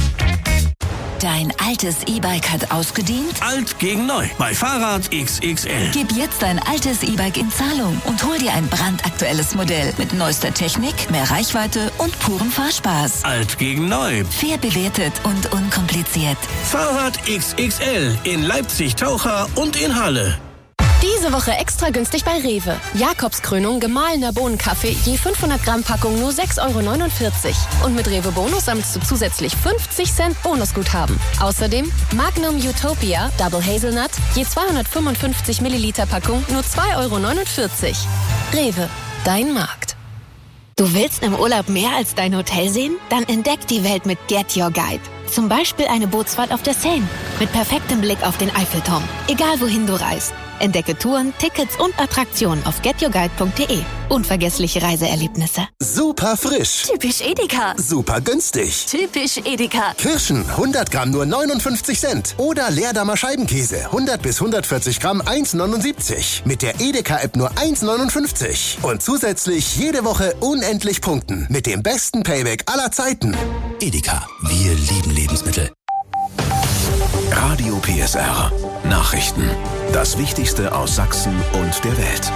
Dein altes E-Bike hat ausgedient? Alt gegen neu bei Fahrrad XXL. Gib jetzt dein altes E-Bike in Zahlung und hol dir ein brandaktuelles Modell mit neuester Technik, mehr Reichweite und purem Fahrspaß. Alt gegen neu. Fair bewertet und unkompliziert. Fahrrad XXL in Leipzig, Taucher und in Halle. Diese Woche extra günstig bei Rewe. Jakobskrönung gemahlener Bohnenkaffee, je 500 Gramm Packung nur 6,49 € Und mit Rewe Bonus sammelst du zusätzlich 50 Cent Bonusguthaben. Außerdem Magnum Utopia Double Hazelnut, je 255 Milliliter Packung nur 2,49 €. Rewe, dein Markt. Du willst im Urlaub mehr als dein Hotel sehen? Dann entdeck die Welt mit Get Your Guide. Zum Beispiel eine Bootsfahrt auf der Seine mit perfektem Blick auf den Eiffelturm. Egal wohin du reist. Entdecke Touren, Tickets und Attraktionen auf getyourguide.de. Unvergessliche Reiseerlebnisse. Super frisch. Typisch Edeka. Super günstig. Typisch Edeka. Kirschen, 100 Gramm nur 59 Cent. Oder Leerdammer Scheibenkäse, 100 bis 140 Gramm 1,79. Mit der Edeka-App nur 1,59. Und zusätzlich jede Woche unendlich punkten. Mit dem besten Payback aller Zeiten. Edeka, wir lieben Lebensmittel. Radio PSR. Nachrichten. Das Wichtigste aus Sachsen und der Welt.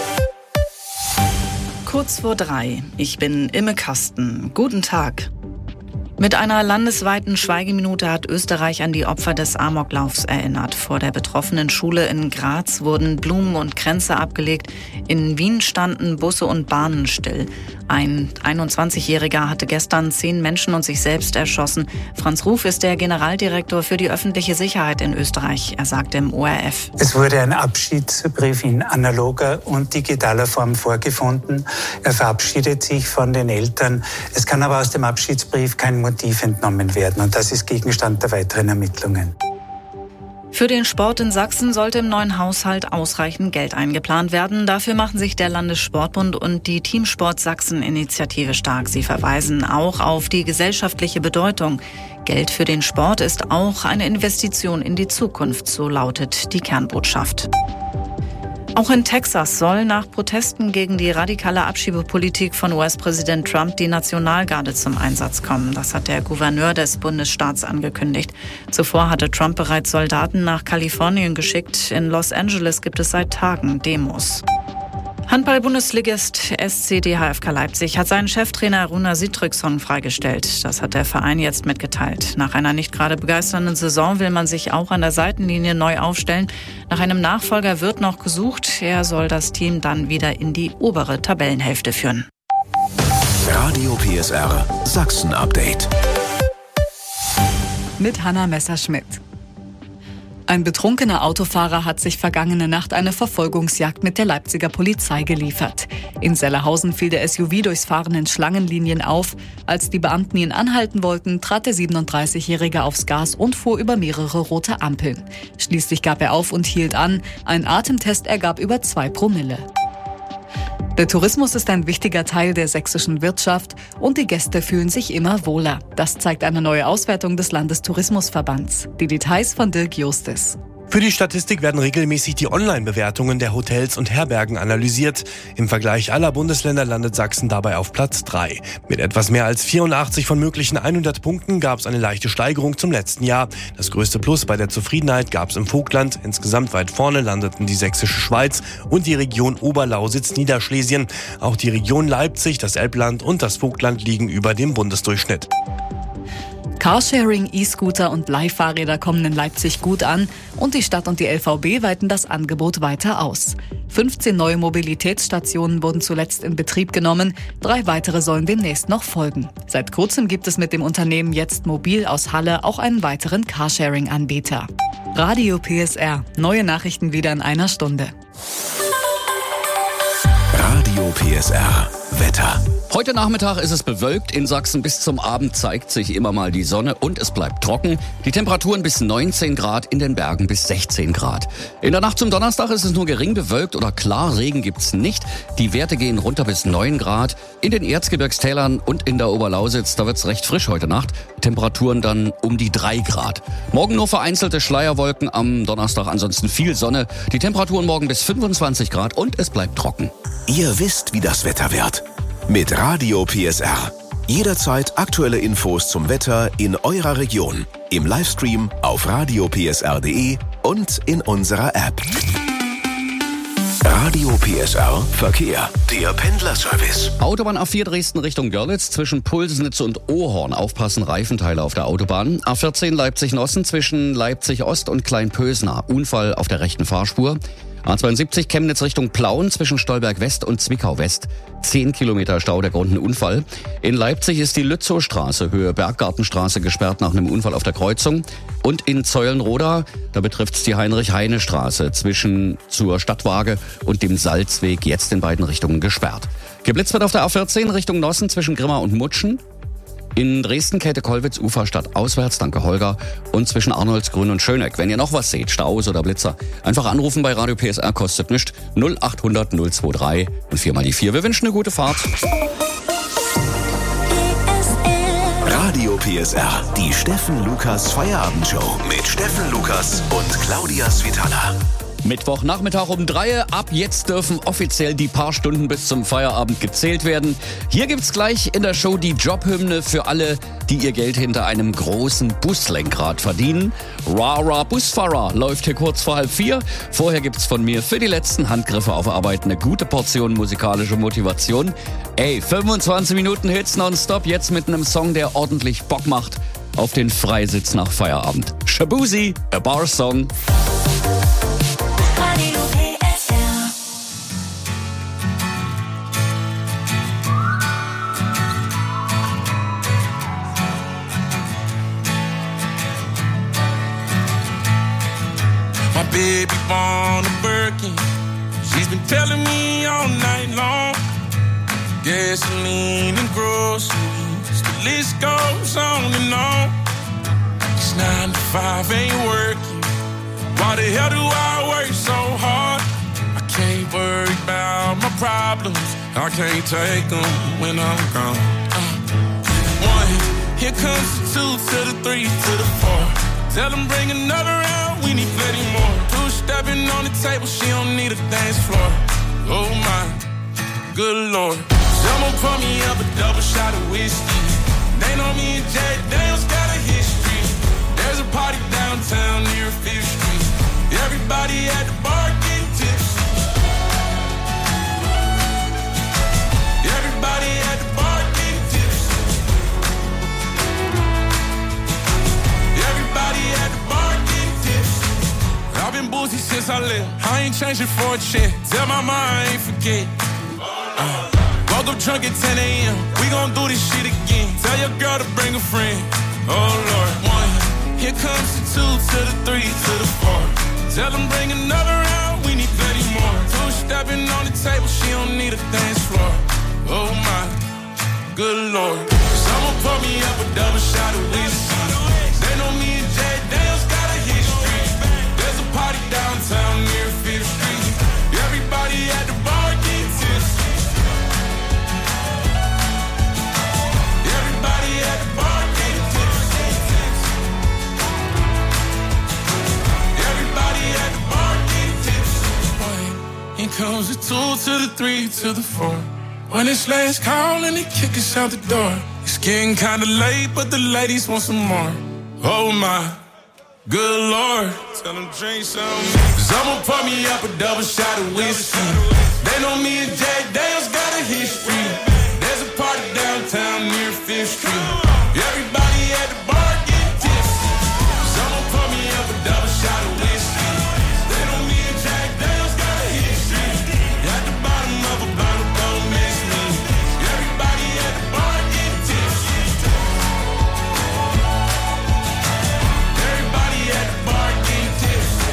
Kurz vor 3. Ich bin Imme Kasten. Guten Tag. Mit einer landesweiten Schweigeminute hat Österreich an die Opfer des Amoklaufs erinnert. Vor der betroffenen Schule in Graz wurden Blumen und Kränze abgelegt. In Wien standen Busse und Bahnen still. Ein 21-Jähriger hatte gestern 10 Menschen und sich selbst erschossen. Franz Ruf ist der Generaldirektor für die öffentliche Sicherheit in Österreich. Er sagte im ORF: Es wurde ein Abschiedsbrief in analoger und digitaler Form vorgefunden. Er verabschiedet sich von den Eltern. Es kann aber aus dem Abschiedsbrief kein Motiv entnommen werden und das ist Gegenstand der weiteren Ermittlungen. Für den Sport in Sachsen sollte im neuen Haushalt ausreichend Geld eingeplant werden. Dafür machen sich der Landessportbund und die Teamsport Sachsen-Initiative stark. Sie verweisen auch auf die gesellschaftliche Bedeutung. Geld für den Sport ist auch eine Investition in die Zukunft, so lautet die Kernbotschaft. Auch in Texas soll nach Protesten gegen die radikale Abschiebepolitik von US-Präsident Trump die Nationalgarde zum Einsatz kommen. Das hat der Gouverneur des Bundesstaats angekündigt. Zuvor hatte Trump bereits Soldaten nach Kalifornien geschickt. In Los Angeles gibt es seit Tagen Demos. Handball-Bundesligist SC DHFK Leipzig hat seinen Cheftrainer Runa Sigtrygson freigestellt. Das hat der Verein jetzt mitgeteilt. Nach einer nicht gerade begeisternden Saison will man sich auch an der Seitenlinie neu aufstellen. Nach einem Nachfolger wird noch gesucht. Er soll das Team dann wieder in die obere Tabellenhälfte führen. Radio PSR Sachsen Update. Mit Hanna Messerschmidt. Ein betrunkener Autofahrer hat sich vergangene Nacht eine Verfolgungsjagd mit der Leipziger Polizei geliefert. In Sellerhausen fiel der SUV durchs Fahren in Schlangenlinien auf. Als die Beamten ihn anhalten wollten, trat der 37-Jährige aufs Gas und fuhr über mehrere rote Ampeln. Schließlich gab er auf und hielt an. Ein Atemtest ergab über 2 Promille. Der Tourismus ist ein wichtiger Teil der sächsischen Wirtschaft und die Gäste fühlen sich immer wohler. Das zeigt eine neue Auswertung des Landestourismusverbands. Die Details von Dirk Justis. Für die Statistik werden regelmäßig die Online-Bewertungen der Hotels und Herbergen analysiert. Im Vergleich aller Bundesländer landet Sachsen dabei auf Platz 3. Mit etwas mehr als 84 von möglichen 100 Punkten gab es eine leichte Steigerung zum letzten Jahr. Das größte Plus bei der Zufriedenheit gab es im Vogtland. Insgesamt weit vorne landeten die Sächsische Schweiz und die Region Oberlausitz-Niederschlesien. Auch die Region Leipzig, das Elbland und das Vogtland liegen über dem Bundesdurchschnitt. Carsharing, E-Scooter und Leihfahrräder kommen in Leipzig gut an und die Stadt und die LVB weiten das Angebot weiter aus. 15 neue Mobilitätsstationen wurden zuletzt in Betrieb genommen, 3 weitere sollen demnächst noch folgen. Seit kurzem gibt es mit dem Unternehmen Jetzt Mobil aus Halle auch einen weiteren Carsharing-Anbieter. Radio PSR, neue Nachrichten wieder in einer Stunde. Radio PSR Wetter. Heute Nachmittag ist es bewölkt. In Sachsen bis zum Abend zeigt sich immer mal die Sonne und es bleibt trocken. Die Temperaturen bis 19 Grad, in den Bergen bis 16 Grad. In der Nacht zum Donnerstag ist es nur gering bewölkt oder klar. Regen gibt's nicht. Die Werte gehen runter bis 9 Grad. In den Erzgebirgstälern und in der Oberlausitz, da wird's recht frisch heute Nacht. Temperaturen dann um die 3 Grad. Morgen nur vereinzelte Schleierwolken, am Donnerstag ansonsten viel Sonne. Die Temperaturen morgen bis 25 Grad und es bleibt trocken. Ihr wisst, wie das Wetter wird. Mit Radio PSR. Jederzeit aktuelle Infos zum Wetter in eurer Region. Im Livestream auf radiopsr.de und in unserer App. Radio PSR Verkehr. Der Pendlerservice. Autobahn A4 Dresden Richtung Görlitz zwischen Pulsnitz und Ohorn. Aufpassen, Reifenteile auf der Autobahn. A14 Leipzig-Nossen zwischen Leipzig-Ost und Kleinpösna. Unfall auf der rechten Fahrspur. A72 Chemnitz Richtung Plauen zwischen Stolberg West und Zwickau West. 10 Kilometer Stau, der Grund ein Unfall. In Leipzig ist die Lützowstraße, Höhe Berggartenstraße, gesperrt nach einem Unfall auf der Kreuzung. Und in Zeulenroda, da betrifft es die Heinrich-Heine-Straße zwischen zur Stadtwaage und dem Salzweg, jetzt in beiden Richtungen gesperrt. Geblitzt wird auf der A14 Richtung Nossen zwischen Grimma und Mutschen. In Dresden Käthe-Kollwitz Uferstadt auswärts, danke Holger. Und zwischen Arnoldsgrün und Schöneck. Wenn ihr noch was seht, Staus oder Blitzer, einfach anrufen bei Radio PSR, kostet nichts. 0800 023 und 4 mal die 4. Wir wünschen eine gute Fahrt. Radio PSR, die Steffen Lukas Feierabendshow mit Steffen Lukas und Claudia Svitala. Mittwochnachmittag um 3. Ab jetzt dürfen offiziell die paar Stunden bis zum Feierabend gezählt werden. Hier gibt's gleich in der Show die Jobhymne für alle, die ihr Geld hinter einem großen Buslenkrad verdienen. Rara Busfahrer läuft hier kurz vor 3:30. Vorher gibt's von mir für die letzten Handgriffe auf Arbeit eine gute Portion musikalische Motivation. 25 Minuten Hits nonstop, jetzt mit einem Song, der ordentlich Bock macht auf den Freisitz nach Feierabend. Shabuzi, a Bar Song. Baby born a Birkin. She's been telling me all night long. Gasoline and groceries, the list goes on and on. It's 9 to 5, ain't working. Why the hell do I work so hard? I can't worry about my problems. I can't take them when I'm gone. 1, here comes the 2 to the 3 to the 4. Tell them bring another round, we need plenty more. 2 stepping on the table, she don't need a dance floor. Oh my, good lord. Someone pour me up a double shot of whiskey. They know me and Jay Daniels got a history. There's a party downtown near 5th Street. Everybody at the bar getting tipsy. as I live. I ain't changing for a check. Tell my mind I ain't forget. Woke up drunk at 10 a.m. We gon' do this shit again. Tell your girl to bring a friend. Oh Lord, 1. Here comes the 2 to the 3 to the 4. Tell them bring another round. We need 30 more. 2 stepping on the table. She don't need a dance floor. Oh my, good Lord. Someone pour me up a double shot of whiskey. They know me and Jay Dale's got a history. There's a party downtown near 5th Street. Everybody at the bar getting tipsy. Everybody at the bar getting tipsy. Everybody at the bar getting tipsy. Here comes the 2 to the 3 to the 4. When it's last call and they kick us out the door. It's getting kinda late, but the ladies want some more. Oh my, good Lord. Tell them drink some. Someone pour me up a double shot of whiskey. They know me and Jay Dale's got a history. There's a party downtown near 5th Street. Everybody at the bar get tipsy. Someone pour me up a double shot of whiskey. They know me and Jay Dale's got a history. At the bottom of a bottle, don't miss me. Everybody at the bar get tipsy. Everybody at the bar get tipsy.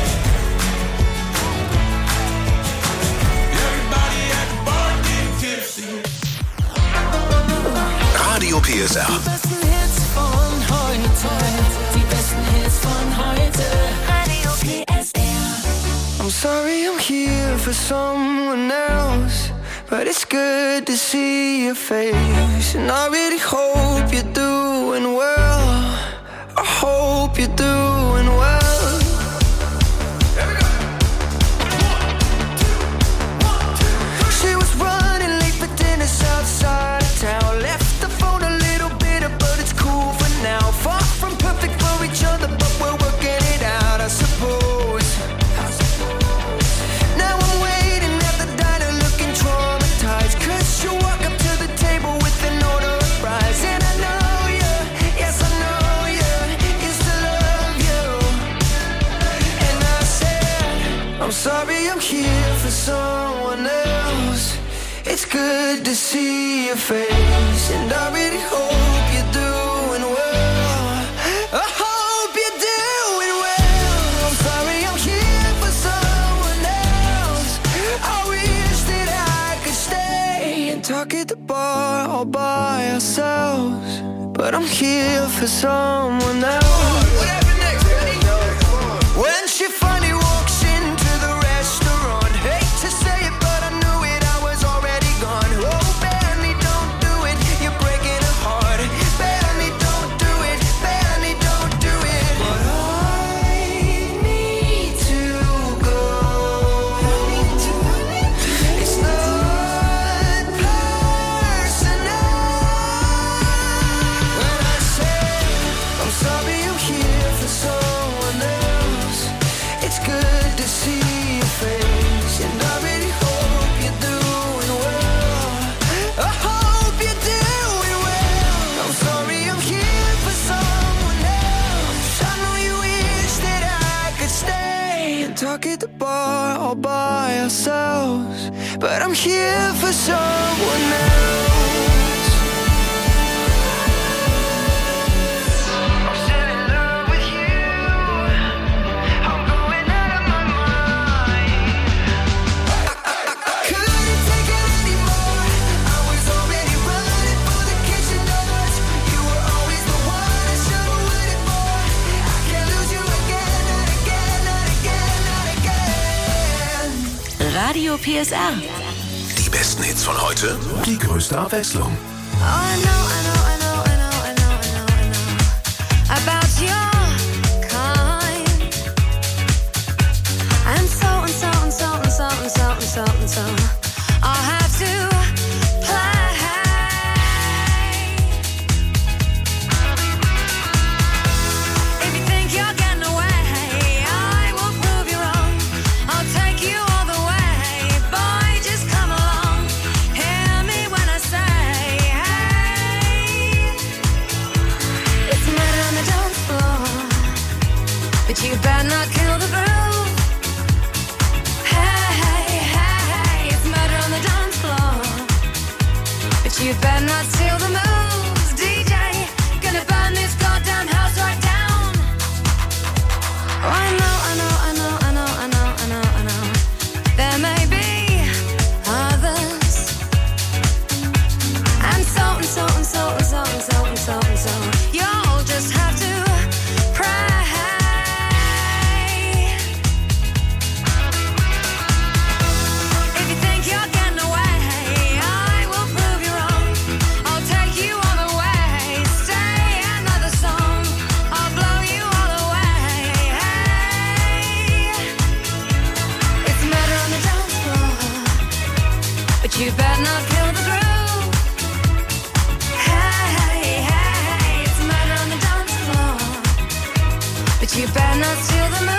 Everybody at the bar get tipsy. Radio PSR. Die besten Hits von heute. Die besten Hits von heute. Radio PSR. I'm sorry I'm here for someone else, but it's good to see your face. And I really hope you're doing well. I hope you're doing well. She was running late for dinner outside of town. Left the phone a little bitter, but it's cool for now. Far from perfect for each other, but we're working it out, I suppose. Now I'm waiting at the diner looking traumatized, 'cause you walk up to the table with an order of fries. And I know you, yes I know you, used to love you. And I said, I'm sorry I'm here for someone else. It's good to see your face, and I really hope you're doing well. I hope you're doing well. I'm sorry I'm here for someone else. I wish that I could stay and talk at the bar all by ourselves, but I'm here for someone else. What happened next? When she finally walks into the restaurant, hate to say it, but I knew it, I was already gone. Oh, Benny, don't do it, you're breaking her heart. Benny, don't do it, Benny, don't do it. But I need to go. It's not personal. When I say I'm sorry I'm here for someone else, it's good to see your face, and I really hope you're doing well. I hope you're doing well. I'm sorry I'm here for someone else. I know you wish that I could stay and talk at the bar all by ourselves, but I'm here for someone else. I'm still in love with you. I'm going out of my mind. I couldn't take it anymore. I was already running for the kitchen doors. You were always the one I should have waited for. I can't lose you again, not again, not again, not again. Radio PSR. Die besten Hits von heute, die größte Abwechslung. Oh, I know about your kind. And so I'll have to play. If you think you're getting away, I will prove you wrong. I'll take you all the way. Boy, just come along. Hear me when I say, hey. You better not steal the